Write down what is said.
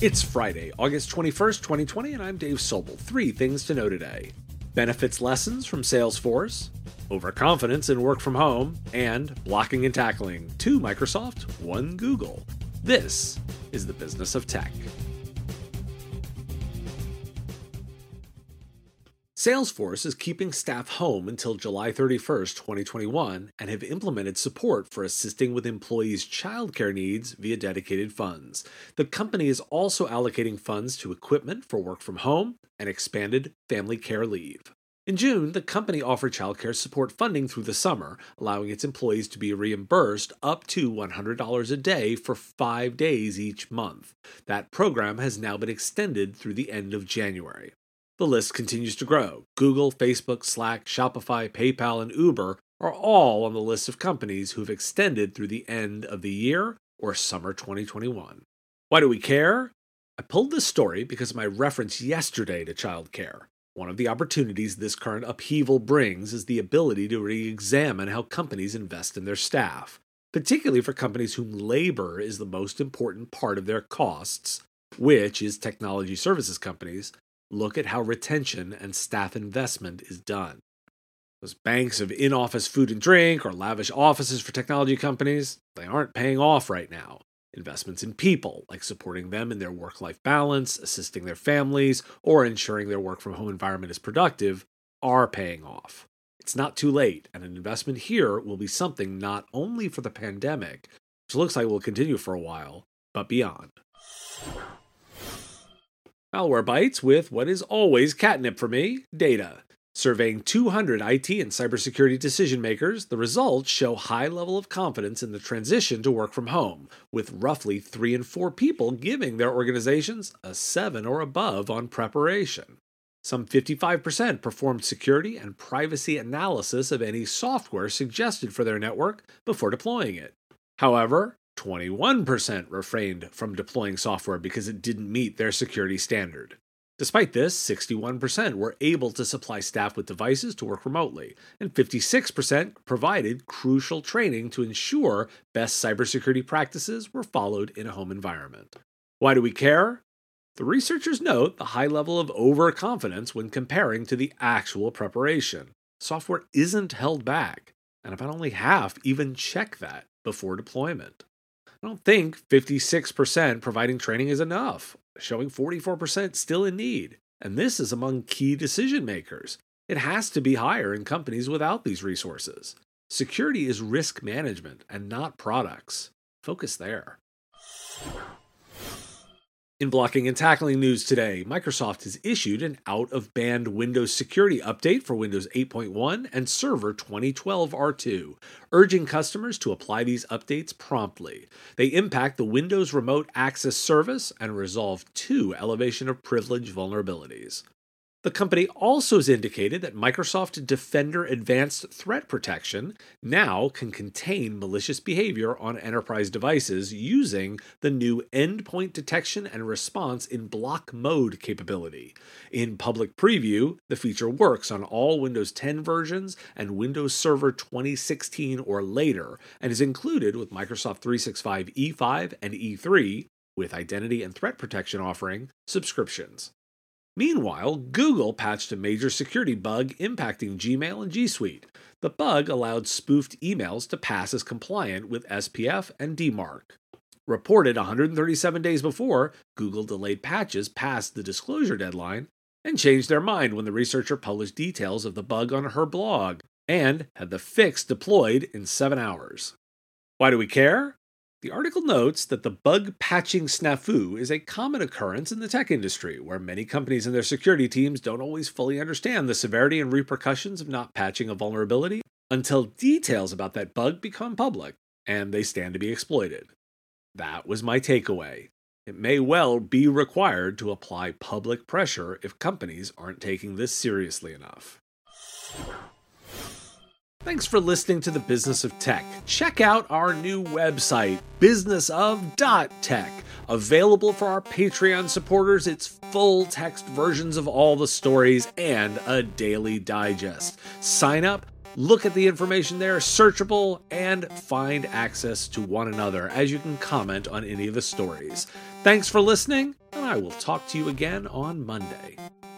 It's Friday, August 21st, 2020, and I'm Dave Sobel. 3 things to know today. Benefits lessons from Salesforce, overconfidence in work from home, and blocking and tackling. 2 Microsoft, 1 Google. This is the business of tech. Salesforce is keeping staff home until July 31st, 2021, and have implemented support for assisting with employees' childcare needs via dedicated funds. The company is also allocating funds to equipment for work from home and expanded family care leave. In June, the company offered childcare support funding through the summer, allowing its employees to be reimbursed up to $100 a day for 5 days each month. That program has now been extended through the end of January. The list continues to grow. Google, Facebook, Slack, Shopify, PayPal, and Uber are all on the list of companies who've extended through the end of the year or summer 2021. Why do we care? I pulled this story because of my reference yesterday to childcare. One of the opportunities this current upheaval brings is the ability to re-examine how companies invest in their staff, particularly for companies whom labor is the most important part of their costs, which is technology services companies. Look at how retention and staff investment is done. Those banks of in-office food and drink or lavish offices for technology companies, they aren't paying off right now. Investments in people, like supporting them in their work-life balance, assisting their families, or ensuring their work-from-home environment is productive, are paying off. It's not too late, and an investment here will be something not only for the pandemic, which looks like will continue for a while, but beyond. Malwarebytes with what is always catnip for me, data. Surveying 200 IT and cybersecurity decision makers, the results show high level of confidence in the transition to work from home, with roughly 3 in 4 people giving their organizations a 7 or above on preparation. Some 55% performed security and privacy analysis of any software suggested for their network before deploying it. However, 21% refrained from deploying software because it didn't meet their security standard. Despite this, 61% were able to supply staff with devices to work remotely, and 56% provided crucial training to ensure best cybersecurity practices were followed in a home environment. Why do we care? The researchers note the high level of overconfidence when comparing to the actual preparation. Software isn't held back, and about only half even check that before deployment. I don't think 56% providing training is enough, showing 44% still in need. And this is among key decision makers. It has to be higher in companies without these resources. Security is risk management and not products. Focus there. In blocking and tackling news today, Microsoft has issued an out-of-band Windows security update for Windows 8.1 and Server 2012 R2, urging customers to apply these updates promptly. They impact the Windows Remote Access Service and resolve 2 elevation of privilege vulnerabilities. The company also has indicated that Microsoft Defender Advanced Threat Protection now can contain malicious behavior on enterprise devices using the new Endpoint Detection and Response in Block Mode capability. In public preview, the feature works on all Windows 10 versions and Windows Server 2016 or later, and is included with Microsoft 365 E5 and E3, with Identity and Threat Protection offering subscriptions. Meanwhile, Google patched a major security bug impacting Gmail and G Suite. The bug allowed spoofed emails to pass as compliant with SPF and DMARC. Reported 137 days before, Google delayed patches past the disclosure deadline and changed their mind when the researcher published details of the bug on her blog and had the fix deployed in 7 hours. Why do we care? The article notes that the bug patching snafu is a common occurrence in the tech industry, where many companies and their security teams don't always fully understand the severity and repercussions of not patching a vulnerability until details about that bug become public, and they stand to be exploited. That was my takeaway. It may well be required to apply public pressure if companies aren't taking this seriously enough. Thanks for listening to The Business of Tech. Check out our new website, businessof.tech. Available for our Patreon supporters, it's full text versions of all the stories and a daily digest. Sign up, look at the information there, searchable, and find access to one another as you can comment on any of the stories. Thanks for listening. I will talk to you again on Monday.